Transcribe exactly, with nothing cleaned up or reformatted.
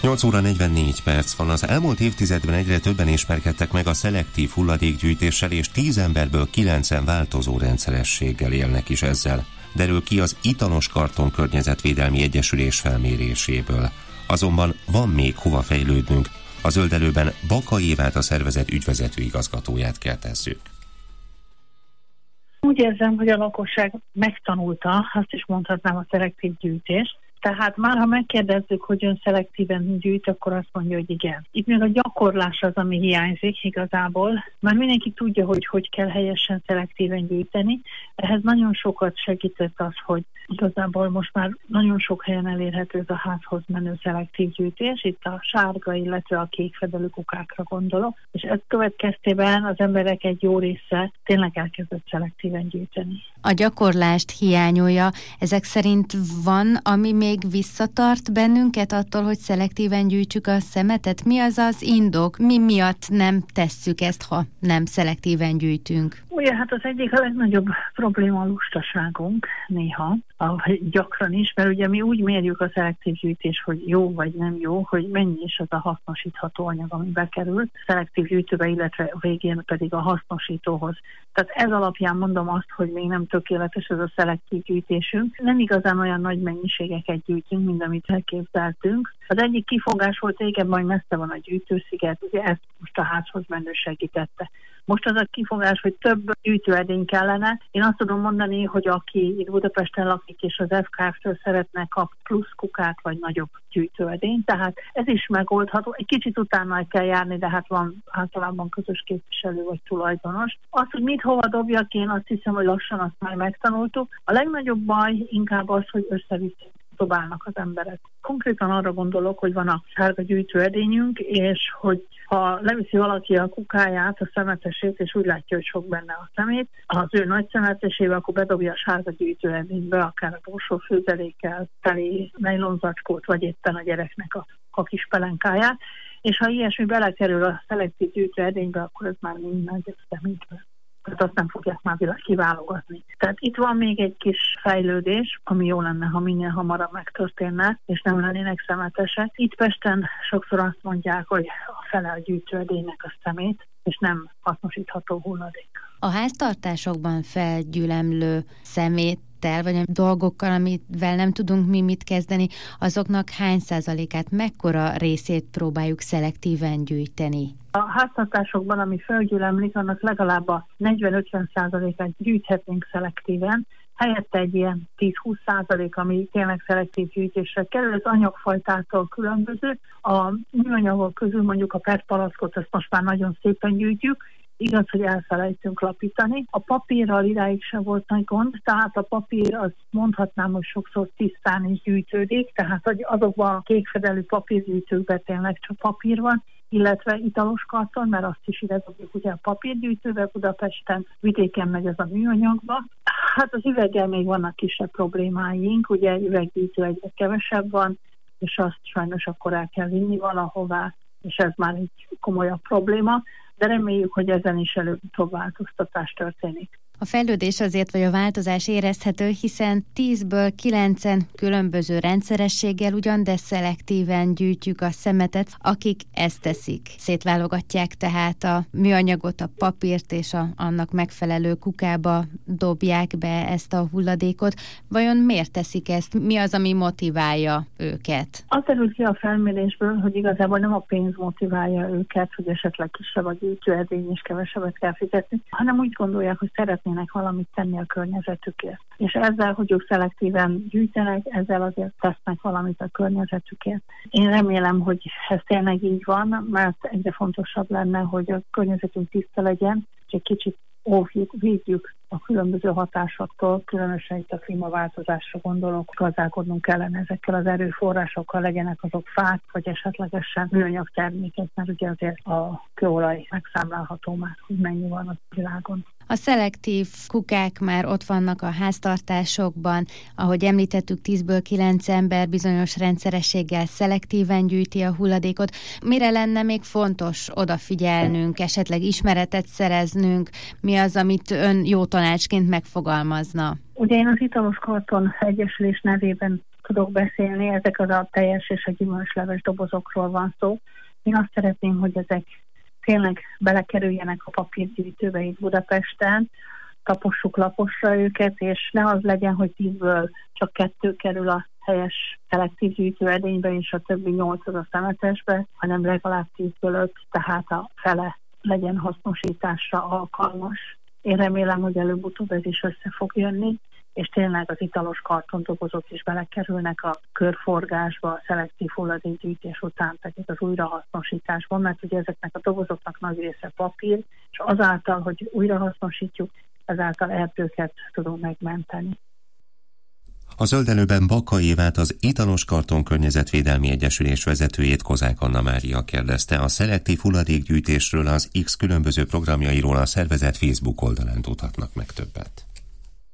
nyolc óra negyvennégy perc van. Az elmúlt évtizedben egyre többen ismerkedtek meg a szelektív hulladékgyűjtéssel, és tíz emberből kilencen változó rendszerességgel élnek is ezzel. Derül ki az Italos Karton Környezetvédelmi Egyesülés felméréséből. Azonban van még hova fejlődnünk. A Zöldelőben Baka Évát, a szervezet ügyvezető igazgatóját kérdezzük. Úgy érzem, hogy a lakosság megtanulta, azt is mondhatnám, a szelektív gyűjtést. Tehát már ha megkérdezzük, hogy ön szelektíven gyűjt, akkor azt mondja, hogy igen. Itt még a gyakorlás az, ami hiányzik igazából. Már mindenki tudja, hogy hogy kell helyesen szelektíven gyűjteni. Ehhez nagyon sokat segített az, hogy igazából most már nagyon sok helyen elérhető ez a házhoz menő szelektív gyűjtés. Itt a sárga, illetve a kék fedelű kukákra gondolok. És ez következtében az emberek egy jó része tényleg elkezdett szelektíven gyűjteni. A gyakorlást hiányolja. Ezek szerint van, ami még visszatart bennünket attól, hogy szelektíven gyűjtsük a szemetet? Mi az az indok? Mi miatt nem tesszük ezt, ha nem szelektíven gyűjtünk? Ugye, hát az egyik a legnagyobb probléma a lustaságunk néha, gyakran is, mert ugye mi úgy mérjük a szelektív gyűjtés, hogy jó vagy nem jó, hogy mennyi is az a hasznosítható anyag, ami bekerül szelektív gyűjtőbe, illetve a végén pedig a hasznosítóhoz. Tehát ez alapján mondom azt, hogy még nem tökéletes ez a szelektív gyűjtésünk. Nem igazán olyan nagy mennyiségeket gyűjtünk, mint amit elképzeltünk. Az egyik kifogás volt, régen majd messze van a gyűjtősziget, ugye ezt most a házhoz menő segítette. Most az a kifogás, hogy több gyűjtőedény kellene. Én azt tudom mondani, hogy aki itt Budapesten lakik és az ef ká ef-től szeretne kap plusz kukát vagy nagyobb gyűjtőedény, tehát ez is megoldható. Egy kicsit utána kell járni, de hát van általában közös képviselő vagy tulajdonos. Az, hogy mit hova dobjak, én azt hiszem, hogy lassan azt már megtanultuk. A legnagyobb baj inkább az, hogy össze-vissza dobálnak az emberek. Konkrétan arra gondolok, hogy van a sárga gyűjtőedényünk, és hogy ha leviszi valaki a kukáját, a szemetesét, és úgy látja, hogy sok benne a szemét, az ő nagy szemetesével, akkor bedobja a sárga gyűjtőedénybe, akár a borsófőzelékkel, teli nejlonzacskót, vagy éppen a gyereknek a, a kis pelenkáját, és ha ilyesmi belekerül a szelektív gyűjtőedénybe, akkor ez már mind nagy szemétbe. Tehát azt nem fogják már kiválogatni. Tehát itt van még egy kis fejlődés, ami jó lenne, ha minél hamarabb megtörténne, és nem lennének szemetesek. Itt Pesten sokszor azt mondják, hogy a fele a gyűjtőedénynek a szemét, és nem hasznosítható hulladék. A háztartásokban felgyülemlő szeméttel, vagy a dolgokkal, amivel nem tudunk mi mit kezdeni, azoknak hány százalékát, mekkora részét próbáljuk szelektíven gyűjteni? A háztartásokban, ami felgyülemlik, annak legalább a negyven-ötven százalékát gyűjthetnénk szelektíven, helyette egy ilyen tíz-húsz százalék, ami tényleg szelektív gyűjtésre kerül, ez anyagfajtától különböző. A műanyagok közül mondjuk a pé e té palackot, ezt most már nagyon szépen gyűjtjük, igaz, hogy elfelejtünk lapítani. A papírral idáig sem volt nagy gond, tehát a papír, az mondhatnám, hogy sokszor tisztán is gyűjtődik, tehát hogy azokban a kékfedelű papírgyűjtőkben tényleg csak papír van, illetve italos karton, mert azt is ide dobjuk ugye a papírgyűjtőbe Budapesten, vidéken megy ez a műanyagba. Hát az üveggel még vannak kisebb problémáink, ugye üveggyűjtő egyre kevesebb van, és azt sajnos akkor el kell vinni valahová, és ez már egy komolyabb probléma, de reméljük, hogy ezen is előbb-utóbb változtatás történik. A fejlődés azért, vagy a változás érezhető, hiszen tízből kilencen különböző rendszerességgel ugyan, de szelektíven gyűjtjük a szemetet, akik ezt teszik. Szétválogatják tehát a műanyagot, a papírt, és a, annak megfelelő kukába dobják be ezt a hulladékot. Vajon miért teszik ezt? Mi az, ami motiválja őket? Az derül ki a felmérésből, hogy igazából nem a pénz motiválja őket, hogy esetleg kisebb a gyűjtőedény és kevesebbet kell fizetni, hanem úgy gondolják, hogy szeret valamit tenni a környezetükért. És ezzel, hogy ők szelektíven gyűjtenek, ezzel azért tesznek valamit a környezetükért. Én remélem, hogy ez tényleg így van, mert egyre fontosabb lenne, hogy a környezetünk tiszta legyen, és egy kicsit óvjuk, védjük a különböző hatásoktól, különösen itt a klímaváltozásra gondolok, gazdálkodnunk kellene ezekkel az erőforrásokkal, legyenek azok fák, vagy esetlegesen műanyag termékek, mert ugye azért a kőolaj megszámlálható már, hogy mennyi van a világon. A szelektív kukák már ott vannak a háztartásokban, ahogy említettük, tízből kilenc ember bizonyos rendszerességgel szelektíven gyűjti a hulladékot. Mire lenne még fontos odafigyelnünk, esetleg ismeretet szereznünk? Mi az, amit ön jó tanácsként megfogalmazna? Ugye én az Italos Karton Egyesülés nevében tudok beszélni, ezek az a teljes és a gyümölcsleves dobozokról van szó. Én azt szeretném, hogy ezek tényleg belekerüljenek a papírgyűjtőbe itt Budapesten, tapossuk laposra őket, és ne az legyen, hogy tízből csak kettő kerül a helyes szelektív gyűjtőedénybe, és a többi nyolc az a szemetesbe, hanem legalább tízből öt, tehát a fele legyen hasznosításra alkalmas. Én remélem, hogy előbb-utóbb ez is össze fog jönni, és tényleg az italos kartondobozok is belekerülnek a körforgásba, a szelektív hulladékgyűjtés után pedig az újrahasznosításban, mert ugye ezeknek a dobozoknak nagy része papír, és azáltal, hogy újrahasznosítjuk, ezáltal erdőket tudunk megmenteni. A Zöldelőben Baka Évát, az Italos Karton Környezetvédelmi Egyesülés vezetőjét, Kozák Anna Mária kérdezte. A szelektív hulladékgyűjtésről, az X különböző programjairól a szervezet Facebook oldalán tudhatnak meg többet.